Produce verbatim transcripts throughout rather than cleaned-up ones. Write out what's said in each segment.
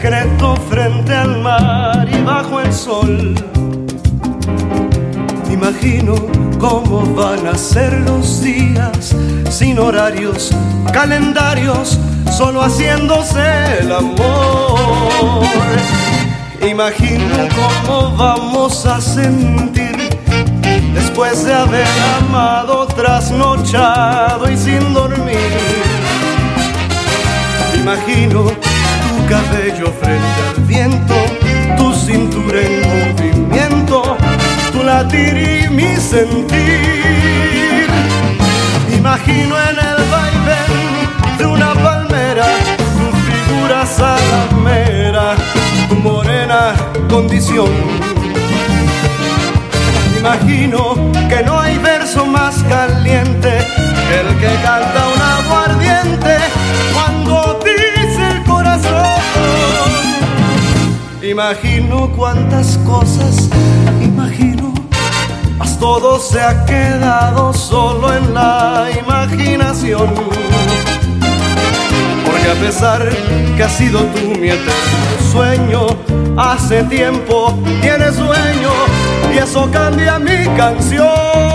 secreto frente al mar y bajo el sol. Me imagino cómo van a ser los días, sin horarios, calendarios, solo haciéndose el amor. Imagino cómo vamos a sentir después de haber amado, trasnochado y sin dormir. Imagino tu cabello frente al viento, tu cintura en movimiento, tu latir y mi sentir. Imagino en el vaivén de una palmera tu figura salamera, tu morena condición. Imagino que no hay verso más caliente que el que canta un aguardiente cuando dice el corazón. Imagino cuántas cosas, imagino, mas todo se ha quedado solo en la imaginación. Porque a pesar que has sido tú mi eterno sueño, hace tiempo tienes sueño y eso cambia mi canción.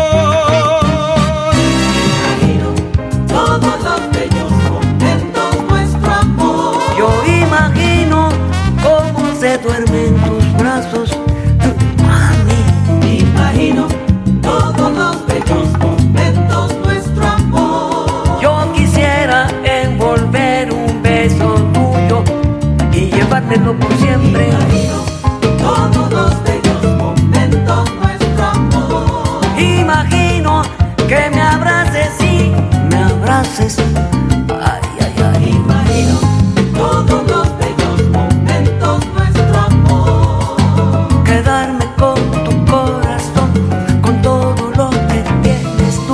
Imagino todos los bellos momentos, nuestro amor. Yo imagino cómo se duerme en tus brazos, mami. Imagino todos los bellos momentos, nuestro amor. Yo quisiera envolver un beso tuyo y llevártelo por siempre. Imagino todos los bellos momentos, nuestro amor. Imagino que me abraces y me abraces. Ay, ay, ay. Imagino todos los bellos momentos, nuestro amor. Quedarme con tu corazón, con todo lo que tienes tú.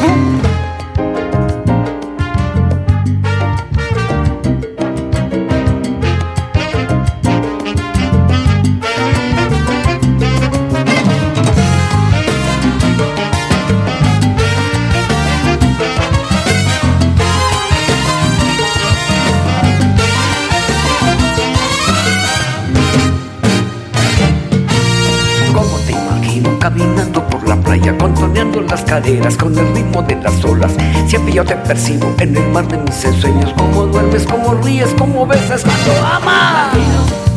¿Cómo te imagino caminando por la playa, contoneando las caderas con el ritmo de las olas? Siempre yo te percibo en el mar de mis ensueños. Cómo duermes, cómo ríes, cómo besas cuando amas. Imagino